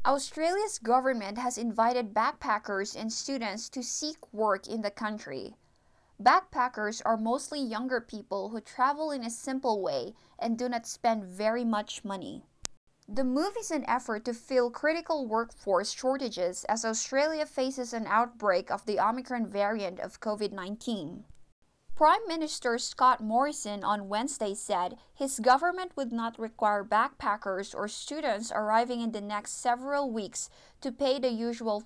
Australia's government has invited backpackers and students to seek work in the country. Backpackers are mostly younger people who travel in a simple way and do not spend very much money. The move is an effort to fill critical workforce shortages as Australia faces an outbreak of the Omicron variant of COVID-19. Prime Minister Scott Morrison on Wednesday said his government would not require backpackers or students arriving in the next several weeks to pay the usual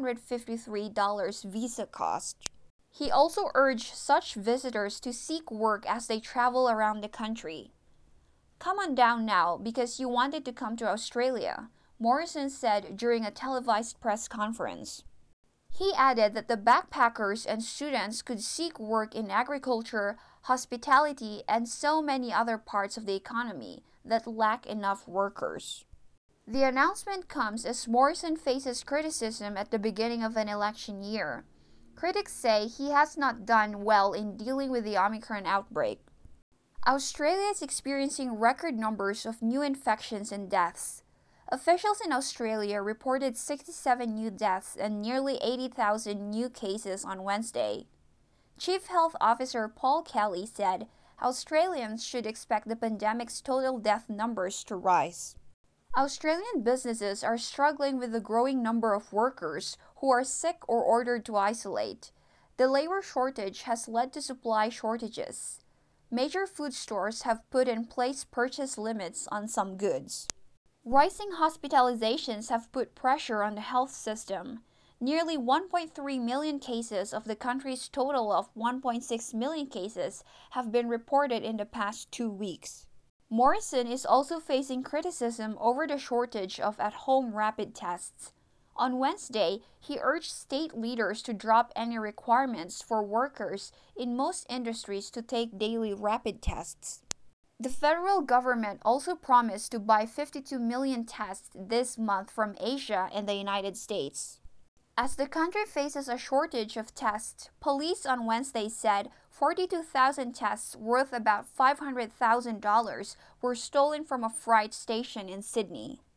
$453 visa cost. He also urged such visitors to seek work as they travel around the country. "Come on down now because you wanted to come to Australia," Morrison said during a televised press conference. He added that the backpackers and students could seek work in agriculture, hospitality, and so many other parts of the economy that lack enough workers. The announcement comes as Morrison faces criticism at the beginning of an election year. Critics say he has not done well in dealing with the Omicron outbreak. Australia is experiencing record numbers of new infections and deaths. Officials in Australia reported 67 new deaths and nearly 80,000 new cases on Wednesday. Chief Health Officer Paul Kelly said Australians should expect the pandemic's total death numbers to rise. Australian businesses are struggling with the growing number of workers who are sick or ordered to isolate. The labor shortage has led to supply shortages. Major food stores have put in place purchase limits on some goods. Rising hospitalizations have put pressure on the health system. Nearly 1.3 million cases of the country's total of 1.6 million cases have been reported in the past 2 weeks. Morrison is also facing criticism over the shortage of at-home rapid tests. On Wednesday, he urged state leaders to drop any requirements for workers in most industries to take daily rapid tests. The federal government also promised to buy 52 million tests this month from Asia and the United States. As the country faces a shortage of tests, police on Wednesday said 42,000 tests worth about $500,000 were stolen from a freight station in Sydney.